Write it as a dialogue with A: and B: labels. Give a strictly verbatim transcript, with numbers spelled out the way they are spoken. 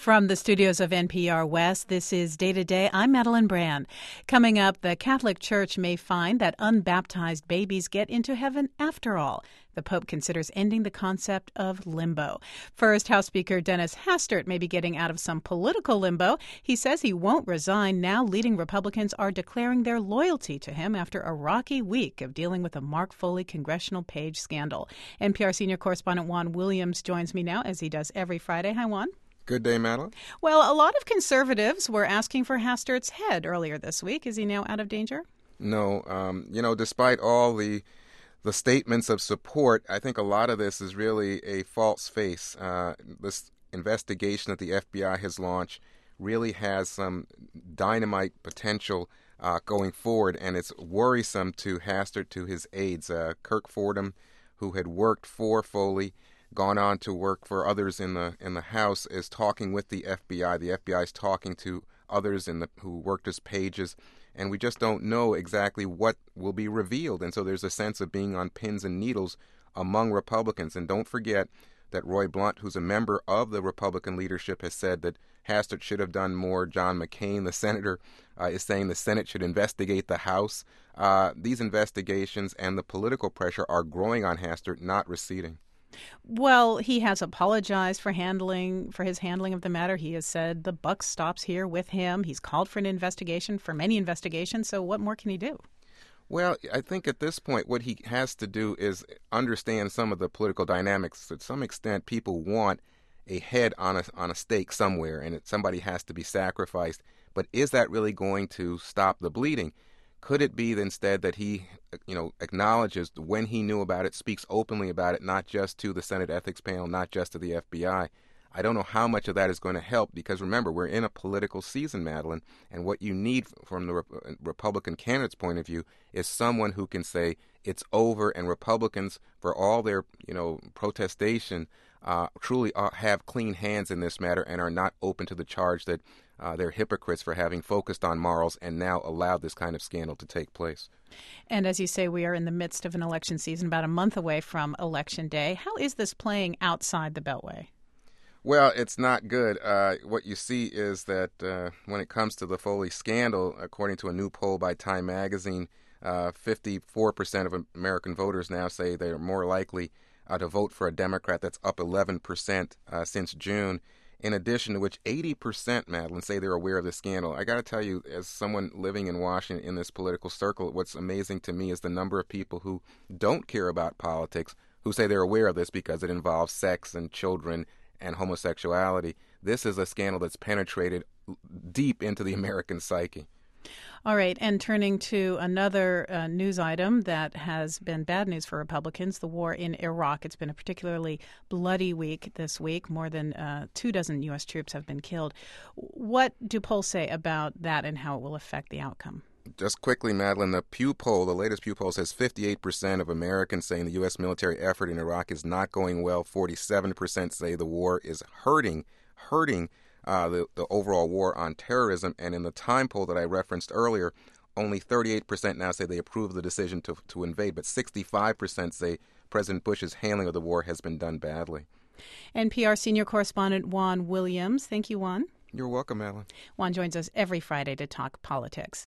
A: From the studios of N P R West, this is Day to Day. I'm Madeline Brand. Coming up, the Catholic Church may find that unbaptized babies get into heaven after all. The Pope considers ending the concept of limbo. First, House Speaker Dennis Hastert may be getting out of some political limbo. He says he won't resign now leading Republicans are declaring their loyalty to him after a rocky week of dealing with the Mark Foley congressional page scandal. N P R senior correspondent Juan Williams joins me now, as he does every Friday. Hi, Juan.
B: Good day, Madeline.
A: Well, a lot of conservatives were asking for Hastert's head earlier this week. Is he now out of danger?
B: No. Um, you know, despite all the the statements of support, I think a lot of this is really a false face. Uh, this investigation that the F B I has launched really has some dynamite potential uh, going forward, and it's worrisome to Hastert, to his aides. Uh, Kirk Fordham, who had worked for Foley, gone on to work for others in the in the House, is talking with the F B I. The F B I is talking to others in the who worked as pages, and we just don't know exactly what will be revealed. And so there's a sense of being on pins and needles among Republicans. And don't forget that Roy Blunt, who's a member of the Republican leadership, has said that Hastert should have done more. John McCain, the senator, uh, is saying the Senate should investigate the House. Uh, these investigations and the political pressure are growing on Hastert, not receding.
A: Well, he has apologized for handling for his handling of the matter. He has said the buck stops here with him. He's called for an investigation, for many investigations. So what more can he do?
B: Well, I think at this point what he has to do is understand some of the political dynamics. To some extent, people want a head on a on a stake somewhere, and it, somebody has to be sacrificed. But is that really going to stop the bleeding? Could it be instead that he, you know, acknowledges when he knew about it, speaks openly about it, not just to the Senate Ethics Panel, not just to the F B I? I don't know how much of that is going to help, because remember, we're in a political season, Madeline, and what you need from the Re- Republican candidate's point of view is someone who can say it's over, and Republicans, for all their, you know, protestation, uh, truly are, have clean hands in this matter and are not open to the charge that Uh, they're hypocrites for having focused on morals and now allowed this kind of scandal to take place.
A: And as you say, we are in the midst of an election season, about a month away from Election Day. How is this playing outside the Beltway?
B: Well, it's not good. Uh, what you see is that uh, when it comes to the Foley scandal, according to a new poll by Time Magazine, uh, fifty-four percent of American voters now say they are more likely uh, to vote for a Democrat. That's up eleven percent uh, since June. In addition to which, eighty percent, Madeline, say they're aware of the scandal. I got to tell you, as someone living in Washington in this political circle, what's amazing to me is the number of people who don't care about politics, who say they're aware of this because it involves sex and children and homosexuality. This is a scandal that's penetrated deep into the American psyche.
A: All right, and turning to another uh, news item that has been bad news for Republicans, the war in Iraq. It's been a particularly bloody week this week. More than uh, two dozen U S troops have been killed. What do polls say about that and how it will affect the outcome?
B: Just quickly, Madeline, the Pew poll, the latest Pew poll, says fifty-eight percent of Americans saying the U S military effort in Iraq is not going well. forty-seven percent say the war is hurting, hurting Uh, the, the overall war on terrorism. And in the Time poll that I referenced earlier, only thirty-eight percent now say they approve of the decision to, to invade, but sixty-five percent say President Bush's handling of the war has been done badly.
A: N P R senior correspondent Juan Williams. Thank you, Juan.
B: You're welcome, Madeline.
A: Juan joins us every Friday to talk politics.